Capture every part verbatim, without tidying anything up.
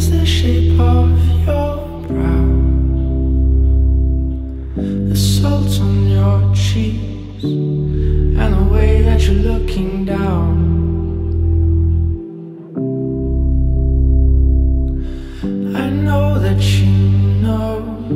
is the shape of your brow, the salt on your cheeks, and the way that you're looking down. I know that you know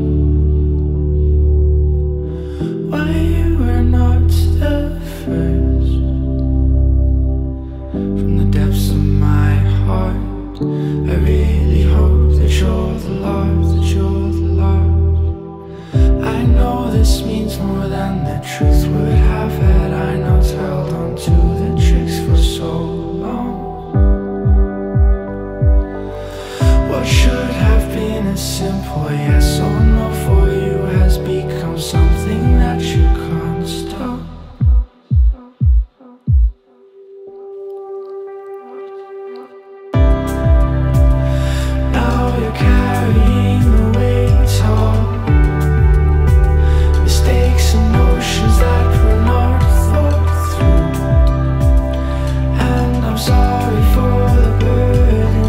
why you were not the first. From the depths of my heart, I really hope that you're the love, that you're the love. I know this means more than the truth would have had I not held on to the tricks for so long. What should have been a simple yes or no for you has become something that you can't stop. Now you're carrying the weight of mistakes and notions that were not thought through, and I'm sorry for the burden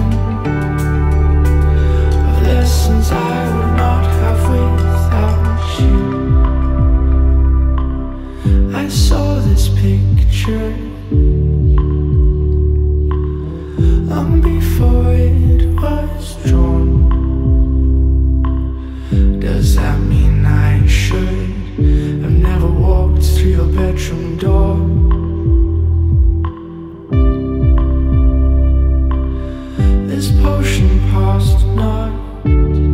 of lessons I would not have without you. I saw this picture long before it was drawn. Does that mean I should have never walked through your bedroom door? This potion passed not